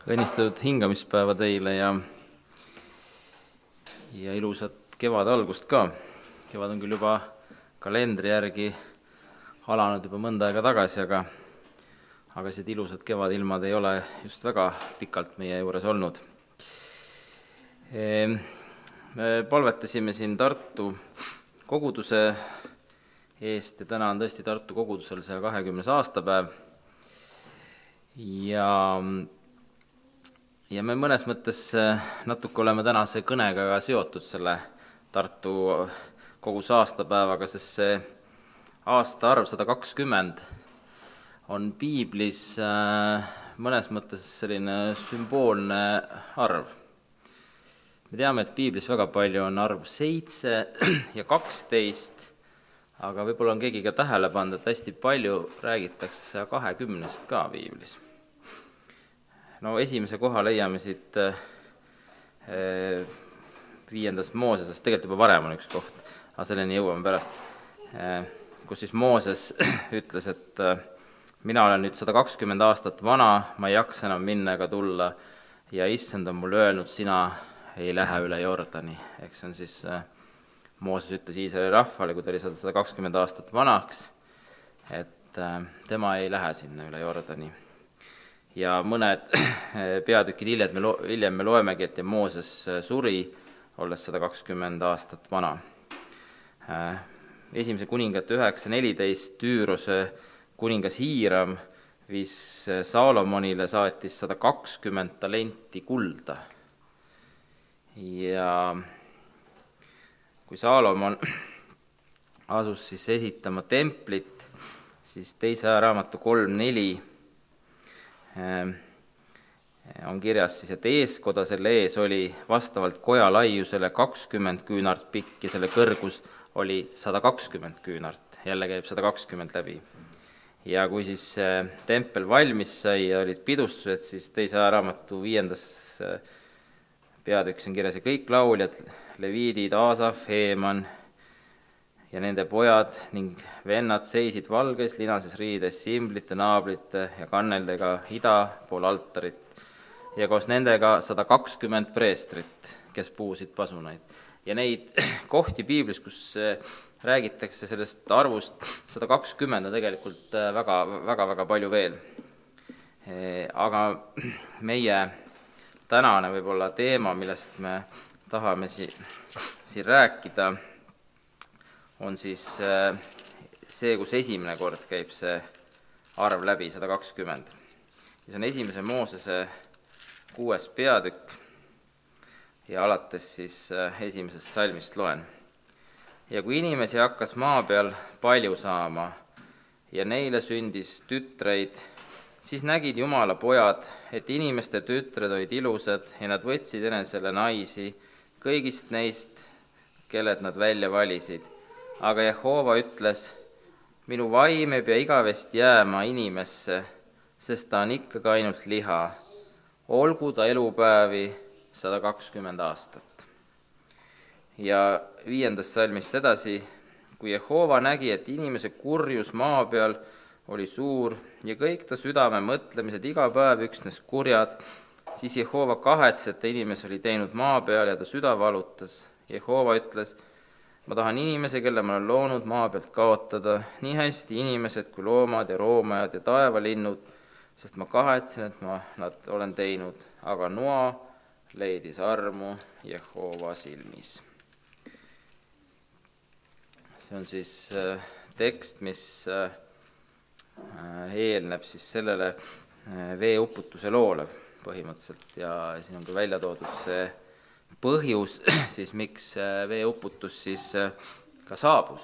Õnnistatud hingamispäeva teile ja ilusat kevade algust ka. Kevad on küll juba kalendri järgi alanud juba mõnda aega tagasi, aga need ilusad kevadilmad ei ole just väga pikalt meie juures olnud. Me palvetasime siin Tartu koguduse eest ja täna on tõesti Tartu kogudusel 120. aastapäev. Ja me mõnes mõttes natuke oleme tänase kõnega ka seotud selle Tartu koguduse aastapäevaga, sest see aastaarv 120 on piiblis mõnes mõttes selline sümboolne arv. Me teame, et piiblis väga palju on arv 7 ja 12, aga võib-olla on keegi ka tähele pannud, et hästi palju räägitakse 120 ka piiblis. No esimese koha leiame siit 5. Moosesest, tegelikult juba varem on üks koht, aga selleni jõuame pärast, kus siis Mooses ütles, et mina olen nüüd 120 aastat vana, ma ei jaksa enam minna ega tulla ja issand on mulle öelnud, sina ei lähe üle Jordani. Ehk see on siis, Mooses ütles Iisraeli rahvale, kui ta oli 120 aastat vanaks, et tema ei lähe sinna üle Jordani. Ja mõned peatükid hiljem me loemegi, et Mooses suri, olles 120 aastat vana. Esimese kuningate 9.14 Tüürose kuningas Hiiram viis Saalomonile saatis 120 talenti kulda. Ja kui Saalomon asus siis esitama templit, siis 2. Ajaraamatu 3.4 on kirjas siis, et eeskoda selle ees oli vastavalt koja laiusele 20 küünart pikk ja selle kõrgus oli 120 küünart. Jälle käib 120 läbi. Ja kui siis tempel valmis sai ja olid pidustused, siis 2. Ajaraamatu 5. peatükis on kirjas ja kõik lauljad, leviidid, Aasaf, Heeman ja nende pojad ning vennad seisid valges linases riides simblite, naablite ja kanneldega ida pool altarit ja koos nendega 120 preestrit, kes puusid pasunaid. Ja neid kohti piiblis, kus räägitakse sellest arvust 120 on tegelikult väga palju veel. Aga meie tänane võib-olla teema, millest me tahame siin rääkida, on siis see, kus esimene kord käib see arv läbi 120. Ja see on 1. Moosese 6. peatükk ja alates siis 1. salmist loen. Ja kui inimesi hakkas maa peal palju saama ja neile sündis tütreid, siis nägid Jumala pojad, et inimeste tütred olid ilusad ja nad võtsid enesele naisi kõigist neist, kelled nad välja valisid. Aga Jehova ütles, minu vaim ei pea igavesti jääma inimesse, sest ta on ikkagi ainult liha. Olgu ta elupäevi 120 aastat. Ja 5. salmist edasi, kui Jehova nägi, et inimese kurjus maa peal oli suur ja kõik ta südame mõtlemised iga päev üksnes kurjad, siis Jehova kahets, et inimese oli teinud maa peal ja ta süda valutas. Jehova ütles, ma tahan inimese, kelle ma olen loonud maa pealt kaotada, nii hästi inimesed kui loomad ja roomajad ja taevalinnud, sest ma kahetsen, et ma nad olen teinud, aga Noa leidis armu Jehova silmis. See on siis tekst, mis eelneb siis sellele veeuputuse loole põhimõtteliselt ja siin on ka välja toodud see põhjus, siis miks veeuputus siis ka saabus.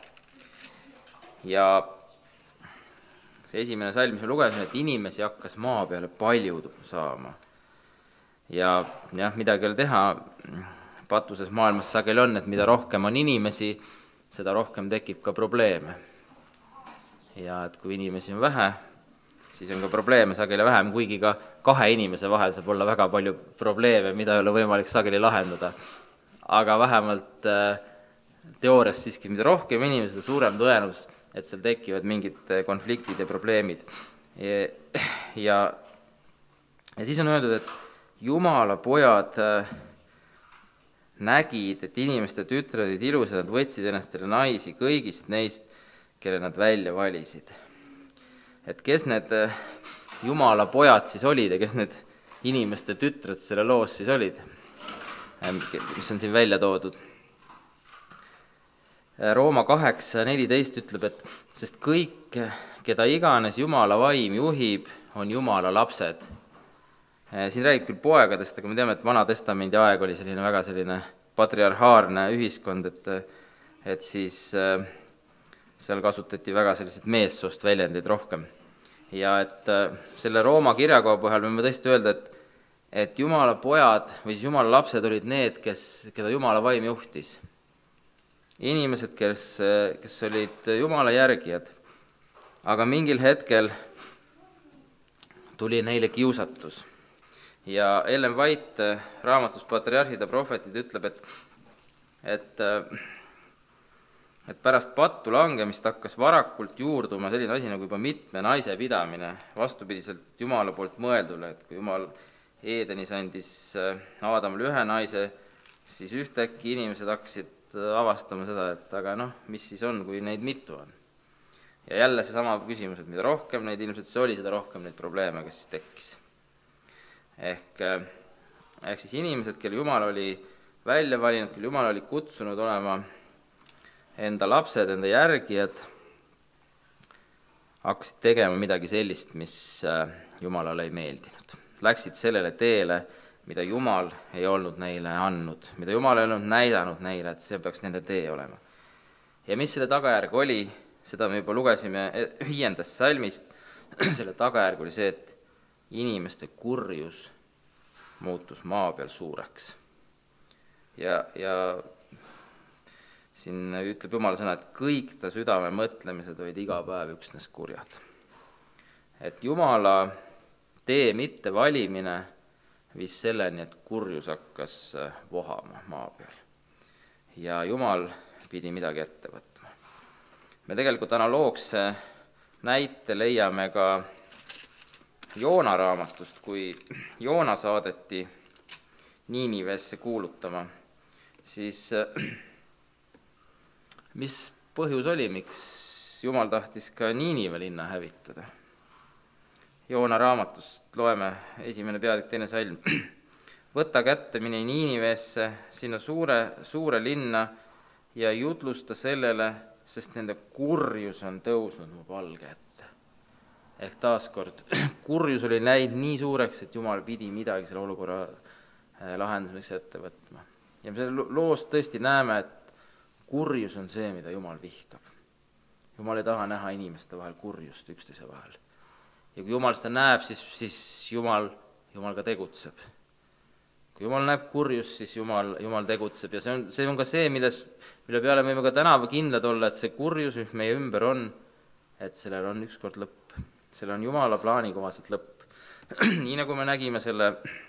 Ja see esimene salm, mis me lugesime, et inimesi hakkas maa peale palju saama. Ja midagi ei ole teha, patuses maailmas sageli on, et mida rohkem on inimesi, seda rohkem tekib ka probleeme. Ja et kui inimesi on vähe, siis on ka probleeme sageli vähem, kuigi ka 2 inimese vahel saab olla väga palju probleeme, mida ei ole võimalik sageli lahendada. Aga vähemalt teoorias siiski, mida rohkem inimesed, suurem tõenäosus, et seal tekivad mingid konfliktid ja probleemid. Ja Ja siis on öeldud, et Jumala pojad nägid, et inimeste tütred olid ilusad, nad võtsid ennastele naisi kõigist neist, kelle nad välja valisid. Et kes need Jumala pojad siis olid ja kes need inimeste tütred selle loos siis olid, mis on siin välja toodud. Rooma 8:14 ütleb, et sest kõik, keda iganes Jumala vaim juhib, on Jumala lapsed. Siin räägib küll poegadest, aga me teame, et Vana-testamendi aeg oli selline väga selline patriarhaarne ühiskond, et siis seal kasutati väga sellised meessoost väljendid rohkem. Ja et selle Rooma kirjakoha põhjal võime tõesti öelda, et Jumala pojad või siis Jumala lapsed olid need, keda Jumala vaim juhtis. Inimesed, kes olid Jumala järgijad, aga mingil hetkel tuli neile kiusatus. Ja Ellen White raamatus Patriarhid ja prohvetid ütleb, et pärast pattu langemist hakkas varakult juurduma selline asi nagu juba mitme naise pidamine, vastupidiselt Jumala poolt mõeldule, et kui Jumal Eedenis andis Aadamale ühe naise, siis ühtäkki inimesed hakkasid avastama seda, et aga mis siis on, kui neid mitu on. Ja jälle seesama küsimus, et mida rohkem neid ilmselt see oli, seda rohkem neid probleeme, kes siis tekkis. Ehk siis inimesed, kelle Jumal oli välja valinud, kelle Jumal oli kutsunud olema enda lapsed, enda järgijad, hakkasid tegema midagi sellist, mis Jumalale ei meeldinud. Läksid sellele teele, mida Jumal ei olnud neile andnud, mida Jumal ei olnud näidanud neile, et see peaks nende tee olema. Ja mis selle tagajärg oli, seda me juba lugesime 5. salmist, selle tagajärg oli see, et inimeste kurjus muutus maa peal suureks. Ja siin ütleb Jumala sõna, et kõik ta südame mõtlemised olid iga päev üksnes kurjad. Et Jumala tee mitte valimine viis selleni, et kurjus hakkas vohama maa peal. Ja Jumal pidi midagi ette võtma. Me tegelikult analoogse näite leiame ka Joona raamatust, kui Joona saadeti Niinivesse kuulutama, siis mis põhjus oli, miks Jumal tahtis ka Niinive linna hävitada? Joona raamatust loeme 1. peatükk 2. salm. Võta kätte, mine Niinivesse, sinna suure linna ja jutlusta sellele, sest nende kurjus on tõusnud mu palge ette. Ehk taaskord, kurjus oli läinud nii suureks, et Jumal pidi midagi selle olukorra lahendamiseks ette võtma. Ja me selle loos tõesti näeme, et kurjus on see, mida Jumal vihkab. Jumal ei taha näha inimeste vahel kurjust üksteise vahel. Ja kui Jumal seda näeb, siis Jumal ka tegutseb. Kui Jumal näeb kurjust, siis Jumal tegutseb. Ja see on ka see, mille peale võime ka täna kindlad olla, et see kurjus, mis meie ümber on, et sellel on ükskord lõpp. Selle on Jumala plaani kohaselt lõpp. Nii nagu me nägime selle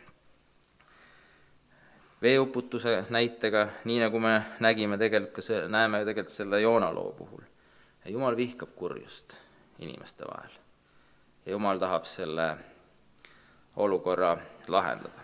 veeuputuse näitega, nii nagu me näeme tegelikult selle Joona loo puhul. Ja Jumal vihkab kurjust inimeste vahel. Ja Jumal tahab selle olukorra lahendada.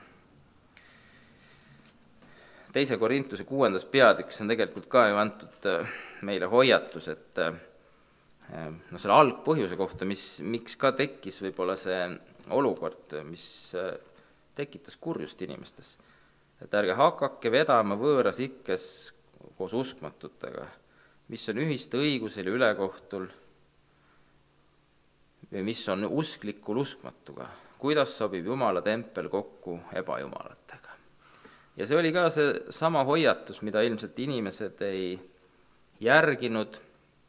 2. Korintuse 6. peatükis on tegelikult ka ju antud meile hoiatus, et selle algpõhjuse kohta, miks ka tekkis võib-olla see olukord, mis tekitas kurjust inimestes. Et ärge hakake vedama võõras ikkes koos uskmatutega, mis on ühist õigusel ja ülekohtul või mis on usklikul uskmatuga, kuidas sobib Jumala tempel kokku ebajumalatega. Ja see oli ka see sama hoiatus, mida ilmselt inimesed ei järginud,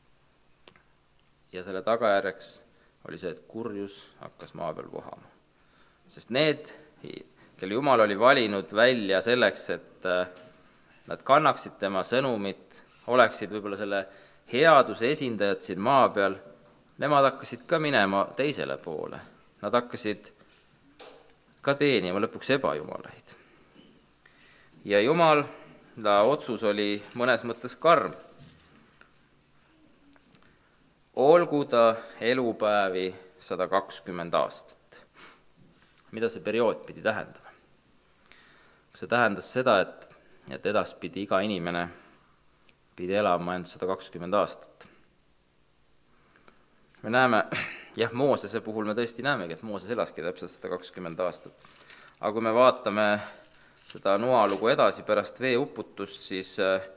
ja selle tagajärjeks oli see, et kurjus hakkas maa peal vohama. Sest need, kelle Jumal oli valinud välja selleks, et nad kannaksid tema sõnumit, oleksid võib-olla selle headuse esindajad siin maa peal, nemad hakkasid ka minema teisele poole. Nad hakkasid ka teenima lõpuks ebajumalaid. Ja Jumala otsus oli mõnes mõttes karm. Olgu ta elupäevi 120 aastat. mida see periood pidi tähendama? Kas see tähendas seda, et edaspidi iga inimene pidi elama ainult 120 aastat? Me näeme, jah, Moosese puhul me tõesti näemegi, et Mooses elaski täpselt 120 aastat. Aga kui me vaatame seda Noa lugu edasi pärast veeuputust, siis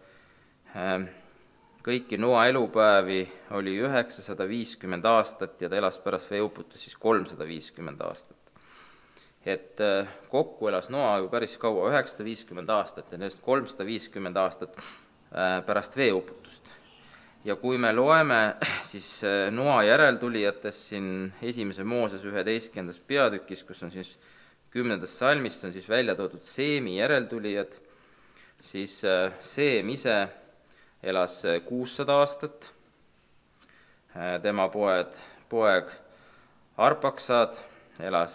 kõiki Noa elupäevi oli 950 aastat ja ta elas pärast veeuputust siis 350 aastat. Et kokku elas Noa ju päris kaua, 950 aastat ja nendest 350 aastat pärast veeuputust. Ja kui me loeme siis Noa järeltulijatest siin 1. Mooses 11. peatükis, kus on siis 10. salmist on siis välja toodud Seemi järeltulijad, siis Seem ise elas 600 aastat, tema poeg Arpaksad elas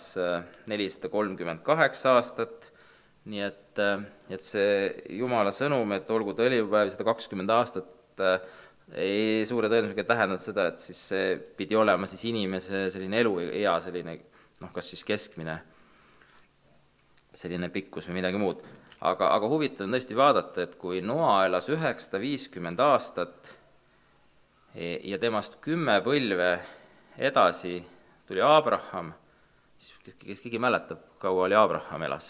438 aastat, nii et see Jumala sõnum, et olgu ta elupäev 120 aastat, ei suure tõenäosusega tähendanud seda, et siis see pidi olema siis inimese selline eluea, selline kas siis keskmine selline pikkus või midagi muud. Aga huvitav on tõesti vaadata, et kui Noa elas 950 aastat ja temast 10 põlve edasi tuli Abraham, siis kes keegi mäletab, kaua oli Abraham elas?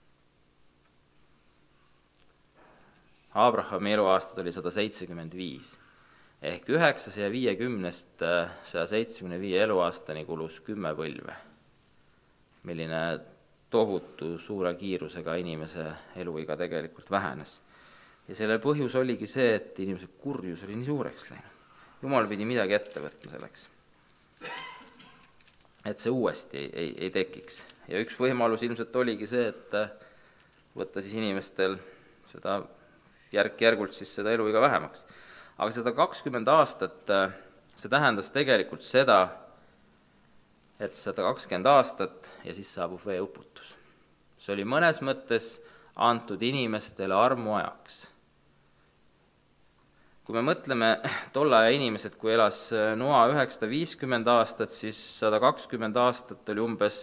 Abrahami eluaastad oli 175. Ehk 950-st 175 eluaastani kulus 10 põlve. Milline tohutu suure kiirusega inimese eluiga tegelikult vähenes. Ja selle põhjus oligi see, et inimese kurjus oli nii suureks läinud. Jumal pidi midagi ette võtma selleks, et see uuesti ei tekiks. Ja üks võimalus ilmselt oligi see, et võtta siis inimestel seda järk-järgult siis seda eluiga vähemaks. Aga 120 aastat, see tähendas tegelikult seda, et 120 aastat ja siis saabub veeuputus. See oli mõnes mõttes antud inimestele armuajaks. Kui me mõtleme tolle aja inimesed, kui elas Noa 950 aastat, siis 120 aastat oli umbes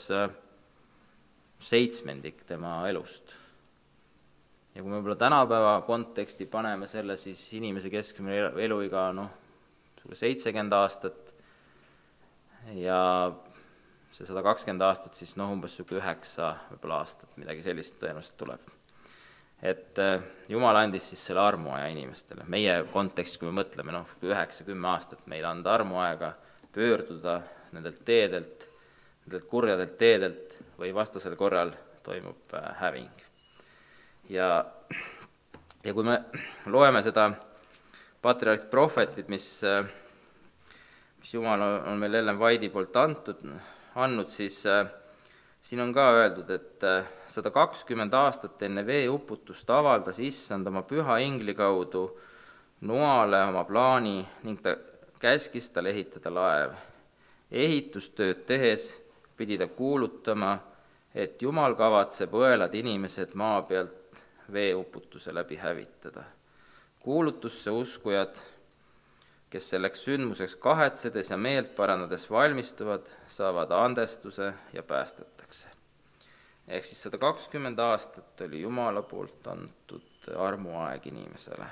7 tema elust. Ja kui me võib-olla tänapäeva konteksti paneme selle, siis inimese keskmine eluiga 70 aastat ja see 120 aastat siis umbes 9 võib-olla aastat, midagi sellist tõenäoliselt tuleb. Et Jumal andis siis selle armuaja inimestele. Meie kontekst, kui me mõtleme, 9-10 aastat meil anda armuaega, pöörduda nendelt teedelt, nendelt kurjadelt teedelt või vastasel korral toimub häving. Ja kui me loeme seda patriarh prohvetit, mis Jumal on meil Ellen White'i poolt andnud, siis siin on ka öeldud, et 120 aastat enne veeuputust avaldas Issand oma püha ingli kaudu Noale oma plaani ning ta käskis tal ehitada laev. Ehitustööd tehes pidi ta kuulutama, et Jumal kavatseb õelad inimesed maa pealt veeuputuse läbi hävitada. Kuulutusse uskujad, kes selleks sündmuseks kahetsedes ja meelt parandades valmistuvad, saavad andestuse ja päästetakse. Ehk siis 120 aastat oli Jumala poolt antud armuaeg inimesele.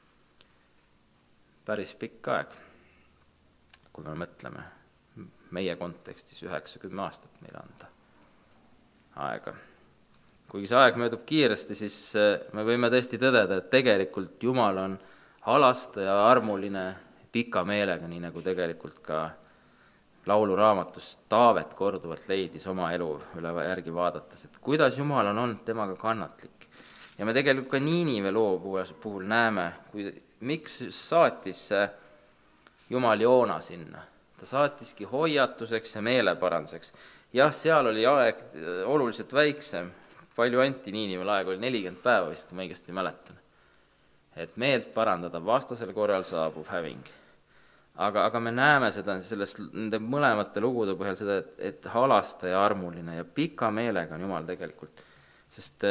Päris pikk aeg, kui me mõtleme meie kontekstis 90 aastat meile anda aega. Kuigi see aeg möödub kiiresti, siis me võime tõesti tõdeda, et tegelikult Jumal on halastaja ja armuline pika meelega, nii nagu tegelikult ka lauluraamatus Taavet korduvalt leidis oma elu üle järgi vaadates, et kuidas Jumal on olnud temaga kannatlik. Ja me tegelikult ka Niinive loo puhul näeme, miks saatis Jumal Joona sinna. Ta saatiski hoiatuseks ja meeleparanduseks. Jah, seal oli aeg oluliselt väiksem, palju anti Niinivel aeg, oli 40 päeva vist, kui ma õigesti mäletan. Et meelt parandada, vastasel korral saabub häving. Aga me näeme seda nende mõlemate lugude põhjal seda, et halastaja armuline ja pika meelega on Jumal tegelikult. Sest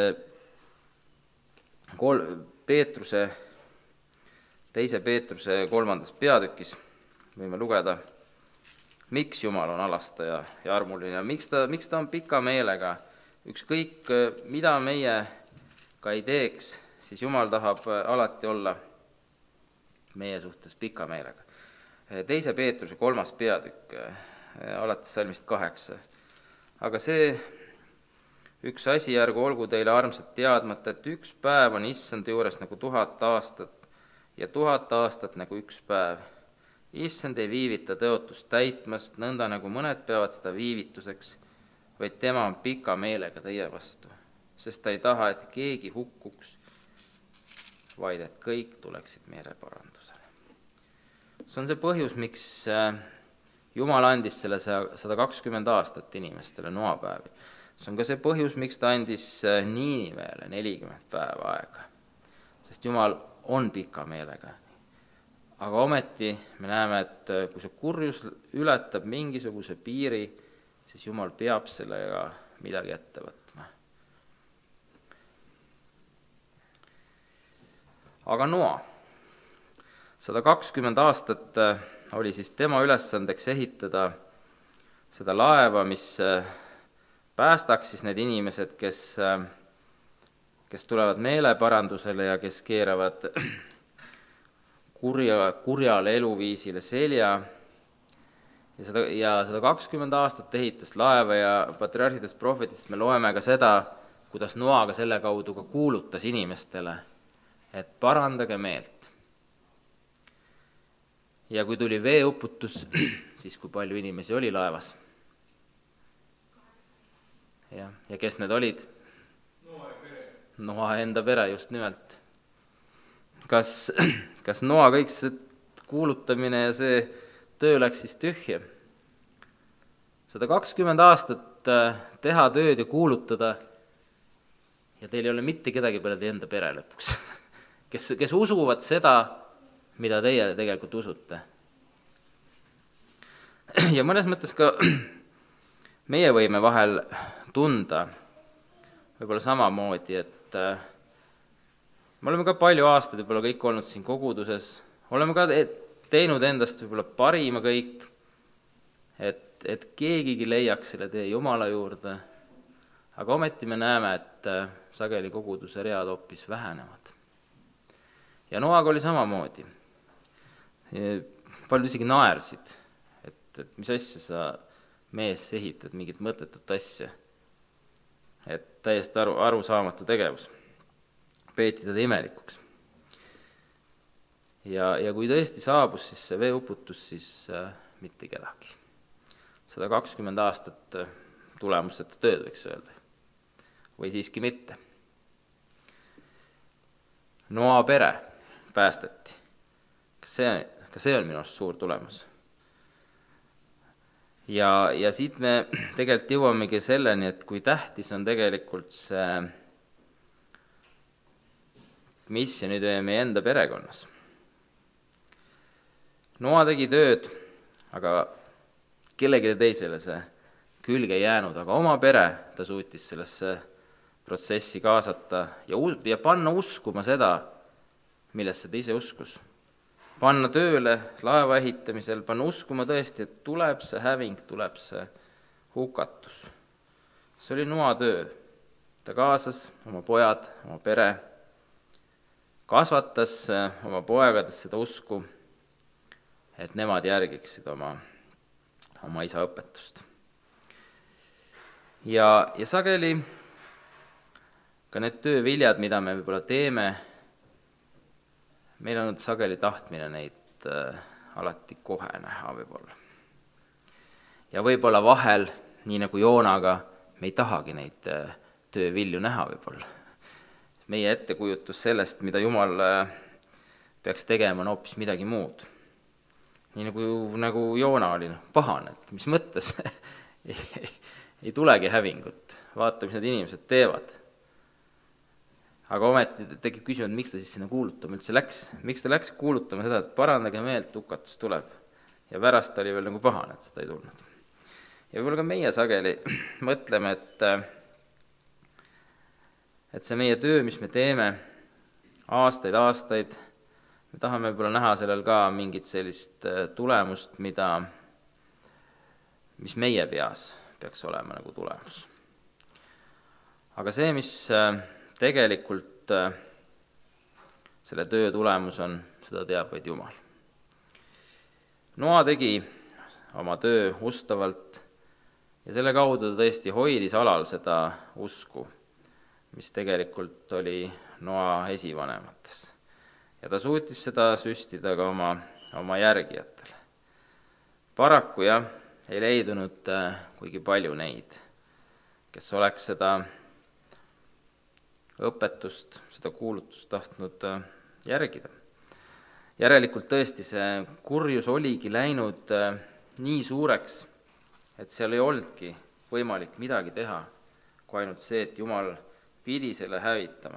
teise Peetruse 3. peatükis võime lugeda miks Jumal on alastaja ja armuline ja miks ta on pika meelega. Ükskõik, mida meie ka ei teeks, siis Jumal tahab alati olla meie suhtes pika meelega. 2. Peetruse 3. peatükk, alates salmist 8. Aga see üks asi ärgu olgu teile armsad teadmata, et üks päev on issand juures nagu 1000 aastat ja 1000 aastat nagu üks päev. Issand ei viivita tõotust täitmast, nõnda nagu mõned peavad seda viivituseks, vaid tema on pika meelega teie vastu, sest ta ei taha, et keegi hukkuks, vaid et kõik tuleksid meeleparandusele. See on see põhjus, miks Jumal andis selle 120 aastat inimestele noapäevi. See on ka see põhjus, miks ta andis Niinivele 40 päeva aega, sest Jumal on pika meelega. Aga ometi me näeme, et kui see kurjus ületab mingisuguse piiri, siis Jumal peab sellega midagi ette võtma. Aga Noa, 120 aastat oli siis tema ülesandeks ehitada seda laeva, mis päästaks siis need inimesed, kes tulevad meeleparandusele ja kes keeravad kurjale eluviisile selja. Ja 120 aastat ehitas laeva ja patriarhidest prohvetist me loeme ka seda, kuidas Noa ka selle kaudu ka kuulutas inimestele, et parandage meelt. Ja kui tuli veeuputus, siis kui palju inimesi oli laevas? Ja kes need olid? Noa enda pere, just nimelt. Kas Noa kõik see kuulutamine ja see töö läks siis tühja? 120 aastat teha tööd ja kuulutada ja teil ei ole mitte kedagi peale teie enda pere lõpuks, kes usuvad seda, mida teie tegelikult usute. Ja mõnes mõttes ka meie võime vahel tunda võib-olla samamoodi, et me oleme ka palju aastaid võib-olla kõik olnud siin koguduses, oleme ka teinud endast võib-olla parima kõik, et keegigi leiaks selle tee Jumala juurde, aga ometi me näeme, et sageli koguduse read hoopis vähenevad. Ja Noaga oli samamoodi. Paljud isegi naersid, et mis asja sa mees ehitad, mingit mõttetut asja. Et täiesti arusaamatu tegevus. Peeti teda imelikuks. Ja kui tõesti saabus siis see veeuputus, siis mitte kedagi. 120 aastat tulemusteta tööd, võiks öelda. Või siiski mitte. Noa pere päästeti. Ka see on minu arust suur tulemus. Ja siit me tegelikult jõuamegi selleni, et kui tähtis on tegelikult see missioonitöö meie enda perekonnas. Noa tegi tööd, aga kellelegi teisele see külge jäänud, aga oma pere ta suutis sellesse protsessi kaasata ja panna uskuma seda, millesse ta ise uskus. Panna tööle laeva ehitamisel, panna uskuma tõesti, et tuleb see häving, tuleb see hukatus. See oli Noa töö. Ta kaasas oma pojad, oma pere, kasvatas oma poegades seda usku, et nemad järgiksid oma isa õpetust. Ja sageli ka need tööviljad, mida me võib-olla teeme, meil on sageli tahtmine neid alati kohe näha võib-olla. Ja võib-olla vahel, nii nagu Joonaga, me ei tahagi neid töövilju näha võib-olla. Meie ettekujutus sellest, mida Jumal peaks tegema, on hoopis midagi muud. Nii nagu Joona oli pahane, et mis mõttes ei tulegi hävingut, vaata, mis need inimesed teevad. Aga ometi tekib küsimus, miks ta siis sinna kuulutama üldse läks. Miks ta läks kuulutama seda, et parandage meelt, hukatus tuleb. Ja pärast oli veel nagu pahane, et seda ei tulnud. Ja võib-olla ka meie sageli mõtleme, et see meie töö, mis me teeme aastaid, me tahame võib-olla näha sellel ka mingit sellist tulemust, mida mis meie peas peaks olema nagu tulemus. Aga see, mis tegelikult selle töö tulemus on, seda teab vaid Jumal. Noa tegi oma töö ustavalt ja selle kaudu ta tõesti hoidis alal seda usku, mis tegelikult oli Noa esivanemates. Ja ta suutis seda süstida ka oma järgijatele. Paraku ei leidunud kuigi palju neid, kes oleks seda õpetust, seda kuulutust tahtnud järgida. Järelikult tõesti see kurjus oligi läinud nii suureks, et seal ei olnudki võimalik midagi teha, kui ainult see, et Jumal pidi selle hävitama.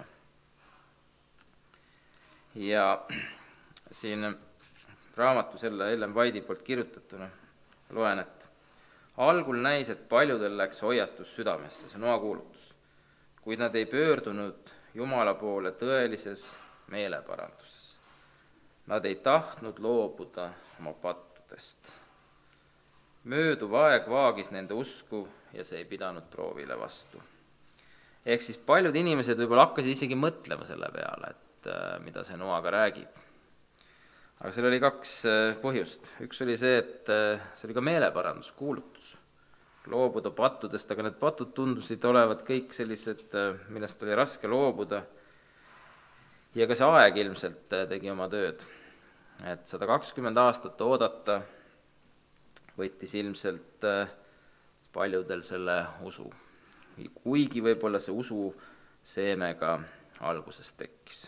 Ja siin raamatus Ellen White'i poolt kirjutatuna loen, et algul näis, et paljudel läks hoiatus südamesse, see Noa kuulutus, kuid nad ei pöördunud Jumala poole tõelises meeleparanduses. Nad ei tahtnud loobuda oma pattudest. Mööduv aeg vaagis nende usku ja see ei pidanud proovile vastu. Ehk siis paljud inimesed võib-olla hakkasid isegi mõtlema selle peale, et mida see Noaga räägib. Aga seal oli 2 põhjust. Üks oli see, et see oli ka meeleparandus, kuulutus. Loobuda pattudest, aga need patud tundusid olevat kõik sellised, millest oli raske loobuda. Ja ka see aeg ilmselt tegi oma tööd. Et 120 aastat oodata võttis ilmselt paljudel selle usu. Kuigi võib-olla see usu seemega alguses tekkis.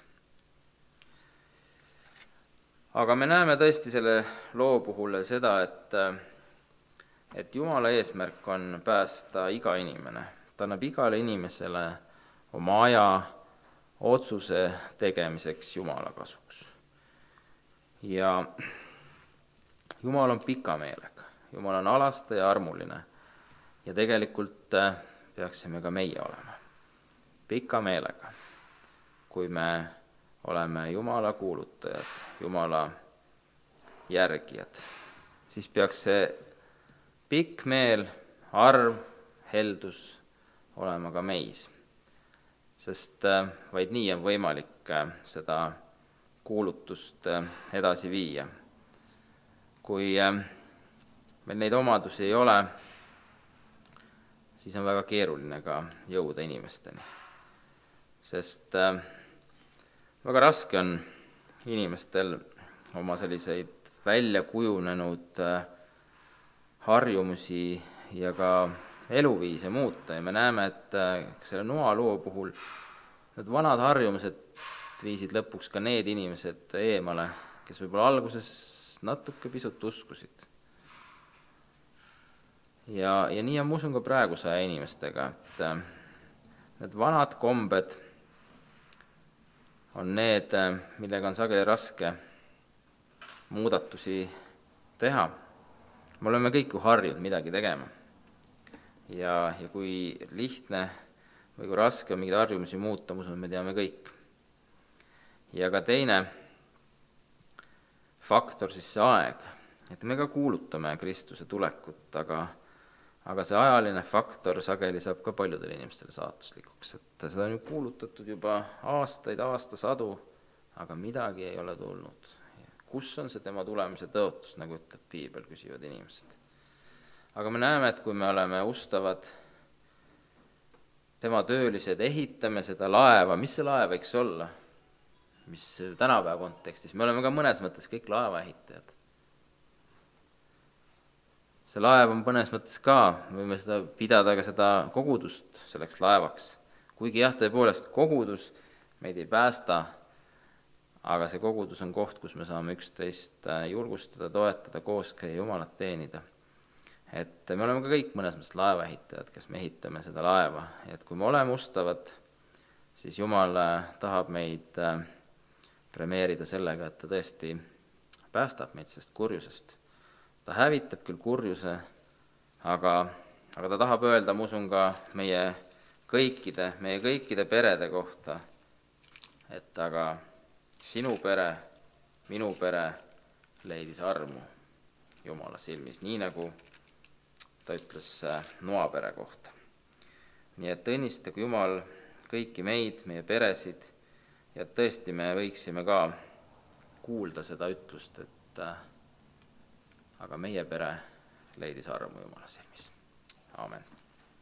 Aga me näeme tõesti selle loo puhul seda, et Jumala eesmärk on päästa iga inimene. Ta annab igale inimesele oma aja otsuse tegemiseks Jumala kasuks. Ja Jumal on pika meelega. Jumal on alaste ja armuline. Ja tegelikult peaksime ka meie olema pika meelega, kui me oleme Jumala kuulutajad, Jumala järgijad. Siis peaks see pikk meel, arm, heldus olema ka meis. Sest vaid nii on võimalik seda kuulutust edasi viia. Kui meil neid omadusi ei ole, siis on väga keeruline ka jõuda inimesteni. Sest väga raske on inimestel oma selliseid välja kujunenud harjumusi ja ka eluviise muuta. Ja me näeme, et selle Noa loo puhul need vanad harjumused viisid lõpuks ka need inimesed eemale, kes võib-olla alguses natuke pisut uskusid. Ja nii on usun ka praeguse inimestega, et need vanad kombed on need, millega on sageli raske muudatusi teha. Me oleme kõik ju harjunud midagi tegema. Ja kui lihtne või kui raske on mingeid harjumusi muuta, me teame kõik. Ja ka teine faktor siis see aeg, et me ka kuulutame Kristuse tulekut, aga see ajaline faktor sageli saab ka paljudele inimestele saatuslikuks, et seda on ju kuulutatud juba aastasadu, aga midagi ei ole tulnud. Kus on see tema tulemise tõotus, nagu ütleb Piibel, küsivad inimesed. Aga me näeme, et kui me oleme ustavad tema töölised, ehitame seda laeva, mis see laev võiks olla? Mis tänapäeva kontekstis, me oleme ka mõnes mõttes kõik laevaehitajad. See laev on mõnes mõttes ka, võime seda pidada ka seda kogudust selleks laevaks. Kuigi tõepoolest kogudus meid ei päästa, aga see kogudus on koht, kus me saame üksteist julgustada, toetada, koos käia, Jumalat teenida. Et me oleme ka kõik mõnes mõttes laevaehitajad, kes me ehitame seda laeva. Et kui me oleme ustavad, siis Jumal tahab meid premeerida sellega, et ta tõesti päästab meid sellest kurjusest. Ta hävitab küll kurjuse, aga ta tahab öelda, ma usun ka meie kõikide perede kohta, et aga sinu pere, minu pere leidis armu Jumala silmis, nii nagu ta ütles Noa pere kohta. Nii et õnnistagu Jumal kõiki meid, meie peresid, ja tõesti me võiksime ka kuulda seda ütlust, et aga meie pere leidis armu Jumala silmis. Aamen.